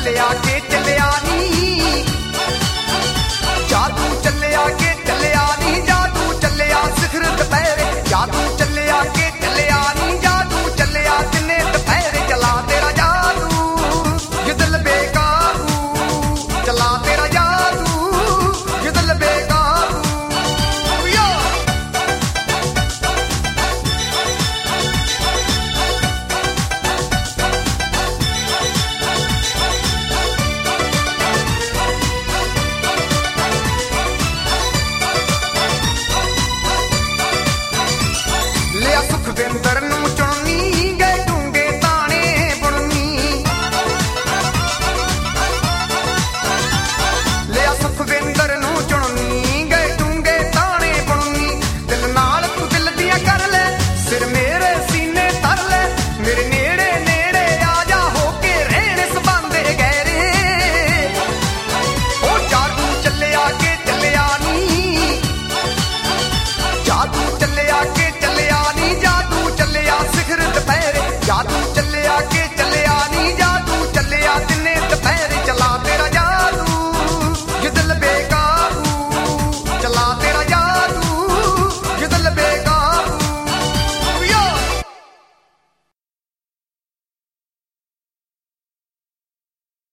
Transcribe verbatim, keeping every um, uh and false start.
ਚੱਲਿਆ ਕੇ ਚੱਲਿਆ ਨੀ ਜਾਦੂ ਚੱਲਿਆ ਕੇ ਚੱਲਿਆ ਨੀ ਜਾਦੂ ਚੱਲਿਆ ਸਿਖਰ ਦੁਪਹਿਰੇ ਜਾਦੂ ਚੱਲਿਆ ਕੇ ਚੱਲਿਆ ਨੀ ਜਾਦੂ ਚੱਲਿਆ ਦਿਨੇ ਦੁਪਹਿਰੇ ਚਲਾ ਤੇਰਾ ਜਾਦੂ ਇਹ ਦਿਲ ਬੇਕਾਬੂ ਚਲਾ ਤੇਰਾ ਜਾਦੂ ਇਹ ਦਿਲ ਬੇਕਾਬੂ ਸੁਖਵਿੰਦਰ ਨੂੰ ਚੁਣਨੀ ਗਏ ਡੂੰਗੇ ਤਾਣੇ ਬੁਣਨੀ ਲਿਆ ਸੁਖਵਿੰਦਰ ਨੂੰ ਚੁਣਨੀ ਗਏ ਡੂੰਗੇ ਤਾਣੇ ਬੁਣਨੀ ਦਿਲ ਨਾਲ ਤੂੰ ਦਿਲ ਦੀਆਂ ਕਰ ਲੈ ਸਿਰ ਮੇਰੇ ਸੀਨੇ ਧਰ ਲੈ ਮੇਰੇ ਨੇੜੇ ਨੇੜੇ ਆ ਜਾ ਹੋ ਕੇ ਰਹਿਣ ਸਬੰਧੇ ਗਹਿਰੇ ਉਹ ਜਾਦੂ ਚੱਲਿਆ ਕੇ ਚੱਲਿਆ ਨੀ ਜਾਦੂ ਚੱਲਿਆ ਕੇ ਚੱਲਿਆ ਨੀ ਜਾਦੂ ਚੱਲਿਆ ਸਿਖਰ ਦੁਪਹਿਰੇ ਜਾਦੂ ਚੱਲਿਆ ਕੇ ਚੱਲਿਆ